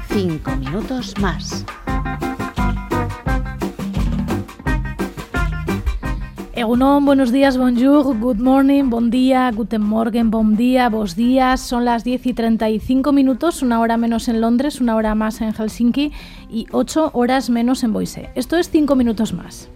5 minutos más. Egunon, buenos días, bonjour, good morning, bon día, guten morgen, bon día, bos días. Son las 10:35 minutos, una hora menos en Londres, una hora más en Helsinki y 8 horas menos en Boise. Esto es 5 minutos más.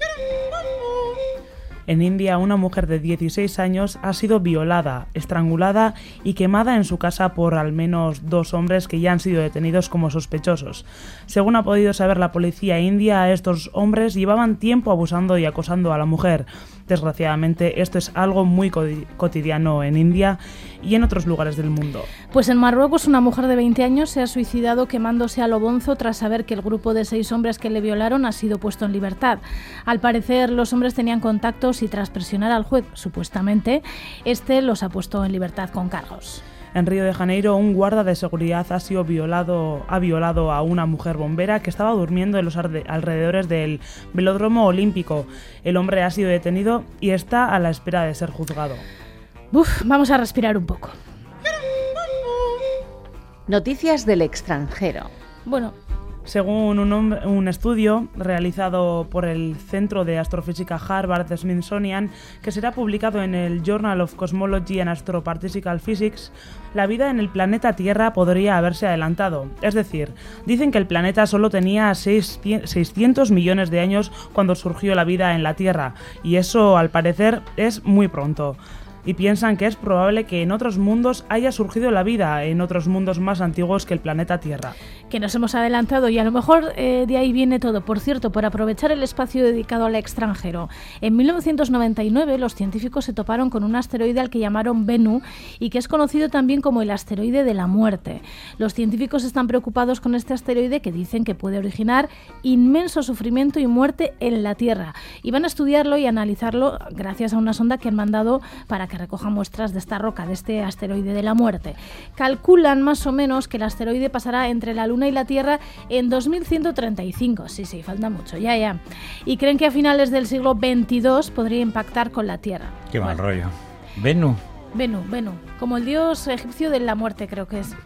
En India, una mujer de 16 años ha sido violada, estrangulada y quemada en su casa por al menos 2 hombres que ya han sido detenidos como sospechosos. Según ha podido saber la policía india, estos hombres llevaban tiempo abusando y acosando a la mujer. Desgraciadamente, esto es algo muy cotidiano en India y en otros lugares del mundo. Pues en Marruecos, una mujer de 20 años se ha suicidado quemándose a lo bonzo tras saber que el grupo de 6 hombres que le violaron ha sido puesto en libertad. Al parecer, los hombres tenían contactos y tras presionar al juez, supuestamente, este los ha puesto en libertad con cargos. En Río de Janeiro, un guarda de seguridad ha violado a una mujer bombera que estaba durmiendo en los alrededores del velódromo olímpico. El hombre ha sido detenido y está a la espera de ser juzgado. Vamos a respirar un poco. Noticias del extranjero. Bueno, según un estudio realizado por el Centro de Astrofísica Harvard-Smithsonian, que será publicado en el Journal of Cosmology and Astroparticle Physics, la vida en el planeta Tierra podría haberse adelantado. Es decir, dicen que el planeta solo tenía 600 millones de años cuando surgió la vida en la Tierra, y eso, al parecer, es muy pronto. Y piensan que es probable que en otros mundos haya surgido la vida, en otros mundos más antiguos que el planeta Tierra. Que nos hemos adelantado y a lo mejor de ahí viene todo. Por cierto, por aprovechar el espacio dedicado al extranjero, en 1999 los científicos se toparon con un asteroide al que llamaron Bennu y que es conocido también como el asteroide de la muerte. Los científicos están preocupados con este asteroide que dicen que puede originar inmenso sufrimiento y muerte en la Tierra. Y van a estudiarlo y analizarlo gracias a una sonda que han mandado para que recoja muestras de esta roca, de este asteroide de la muerte. Calculan más o menos que el asteroide pasará entre la Luna y la Tierra en 2135. Sí, falta mucho, ya. Y creen que a finales del siglo XXII podría impactar con la Tierra. Qué mal rollo. Bennu, como el dios egipcio de la muerte, creo que es.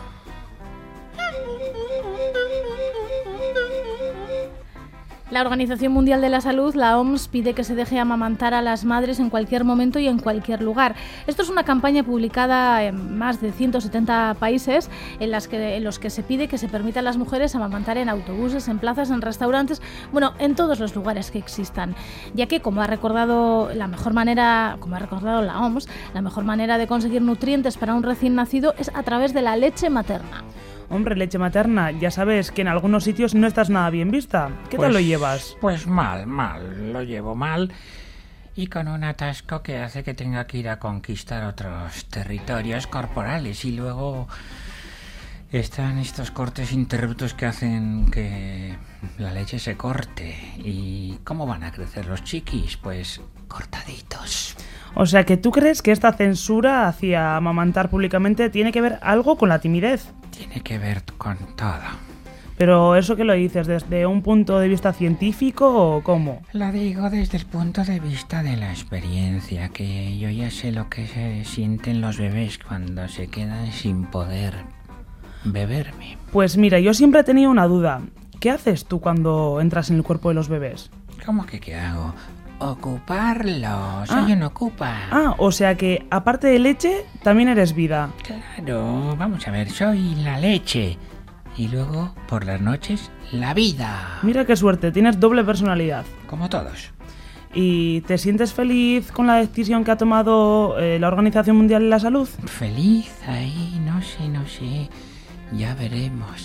La Organización Mundial de la Salud, la OMS, pide que se deje amamantar a las madres en cualquier momento y en cualquier lugar. Esto es una campaña publicada en más de 170 países en los que se pide que se permita a las mujeres amamantar en autobuses, en plazas, en restaurantes, en todos los lugares que existan. Ya que, como ha recordado la OMS, la mejor manera de conseguir nutrientes para un recién nacido es a través de la leche materna. Hombre, leche materna, ya sabes que en algunos sitios no estás nada bien vista. ¿Qué tal lo llevas? Pues mal, lo llevo mal y con un atasco que hace que tenga que ir a conquistar otros territorios corporales y luego están estos cortes interruptos que hacen que la leche se corte. ¿Y cómo van a crecer los chiquis? Pues cortaditos. O sea, que tú crees que esta censura hacia amamantar públicamente tiene que ver algo con la timidez. Tiene que ver con todo. ¿Pero eso qué lo dices? ¿Desde un punto de vista científico o cómo? Lo digo desde el punto de vista de la experiencia, que yo ya sé lo que se sienten los bebés cuando se quedan sin poder beberme. Pues mira, yo siempre he tenido una duda. ¿Qué haces tú cuando entras en el cuerpo de los bebés? ¿Cómo que qué hago? Ocuparlo, soy un ocupa. O sea que aparte de leche, también eres vida. Claro, vamos a ver, soy la leche. Y luego, por las noches, la vida. Mira qué suerte, tienes doble personalidad. Como todos. ¿Y te sientes feliz con la decisión que ha tomado la Organización Mundial de la Salud? Feliz, ahí, no sé. Ya veremos.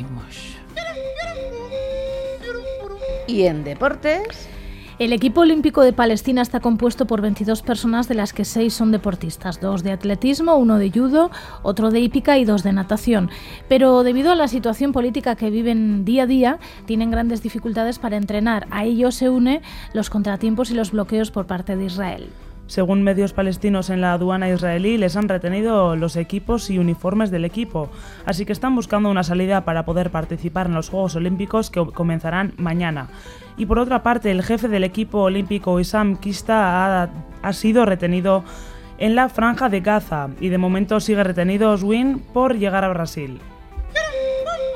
¿Y en deportes? El equipo olímpico de Palestina está compuesto por 22 personas, de las que 6 son deportistas, 2 de atletismo, 1 de judo, otro de hípica y 2 de natación. Pero debido a la situación política que viven día a día, tienen grandes dificultades para entrenar. A ello se une los contratiempos y los bloqueos por parte de Israel. Según medios palestinos en la aduana israelí, les han retenido los equipos y uniformes del equipo, así que están buscando una salida para poder participar en los Juegos Olímpicos que comenzarán mañana. Y por otra parte, el jefe del equipo olímpico, Issam Kista, ha sido retenido en la Franja de Gaza y de momento sigue retenido Oswin por llegar a Brasil.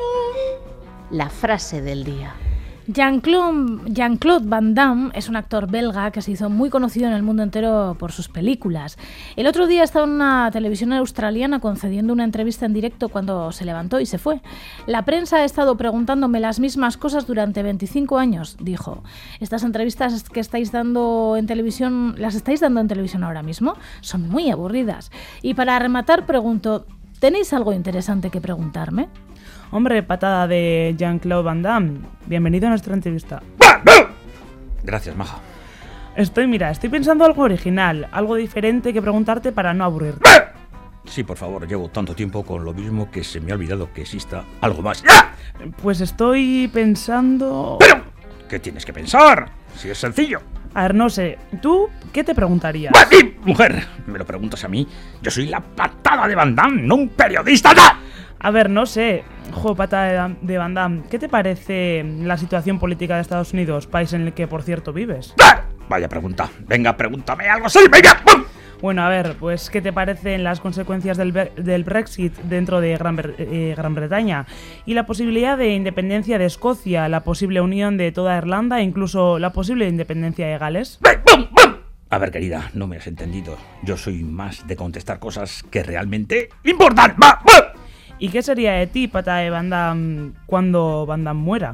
la frase del día. Jean-Claude Van Damme es un actor belga que se hizo muy conocido en el mundo entero por sus películas. El otro día estaba en una televisión australiana concediendo una entrevista en directo cuando se levantó y se fue. La prensa ha estado preguntándome las mismas cosas durante 25 años, dijo. Estas entrevistas que estáis dando en televisión, ¿las estáis dando en televisión ahora mismo? Son muy aburridas. Y para rematar pregunto, ¿tenéis algo interesante que preguntarme? Hombre, patada de Jean-Claude Van Damme. Bienvenido a nuestra entrevista. Gracias, maja. Estoy pensando algo original, algo diferente que preguntarte para no aburrirte. Sí, por favor, llevo tanto tiempo con lo mismo que se me ha olvidado que exista algo más. Pues estoy pensando... ¡Pero! ¿Qué tienes que pensar? Si es sencillo. A ver, no sé, ¿tú qué te preguntarías? ¡Sí, mujer! ¿Me lo preguntas a mí? Yo soy la patada de Van Damme, no un periodista. A ver, no sé, patada de Van Damme, ¿qué te parece la situación política de Estados Unidos, país en el que, por cierto, vives? Vaya pregunta. Venga, pregúntame algo así, venga. Bueno, a ver, pues, ¿qué te parecen las consecuencias del Brexit dentro de Gran Bretaña? Y la posibilidad de independencia de Escocia, la posible unión de toda Irlanda e incluso la posible independencia de Gales. A ver, querida, no me has entendido. Yo soy más de contestar cosas que realmente importan. ¿Y qué sería de ti, patada de Van Damme, cuando Van Damme muera?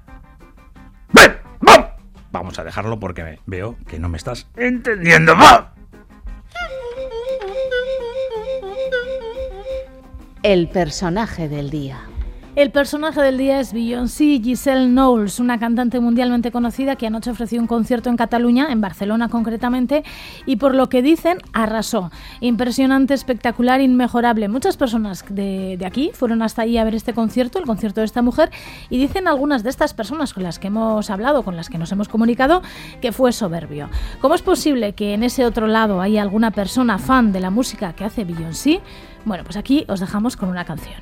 Vamos a dejarlo porque veo que no me estás entendiendo. El personaje del día. El personaje del día es Beyoncé Giselle Knowles, una cantante mundialmente conocida que anoche ofreció un concierto en Cataluña, en Barcelona concretamente, y por lo que dicen, arrasó. Impresionante, espectacular, inmejorable. Muchas personas de aquí fueron hasta allí a ver este concierto, el concierto de esta mujer, y dicen algunas de estas personas con las que hemos hablado, con las que nos hemos comunicado, que fue soberbio. ¿Cómo es posible que en ese otro lado haya alguna persona fan de la música que hace Beyoncé? Bueno, pues aquí os dejamos con una canción.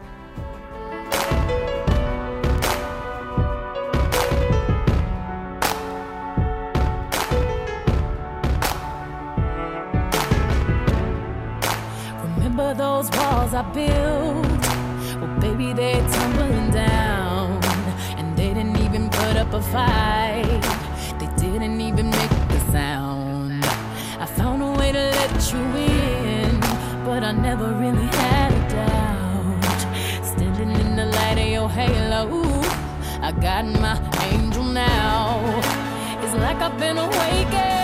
Remember those walls I built? Well, baby, they're tumbling down. And they didn't even put up a fight. They didn't even make the sound. I found a way to let you in, but I never really had a doubt. Standing in the light of your halo, I got my angel now. It's like I've been awakened.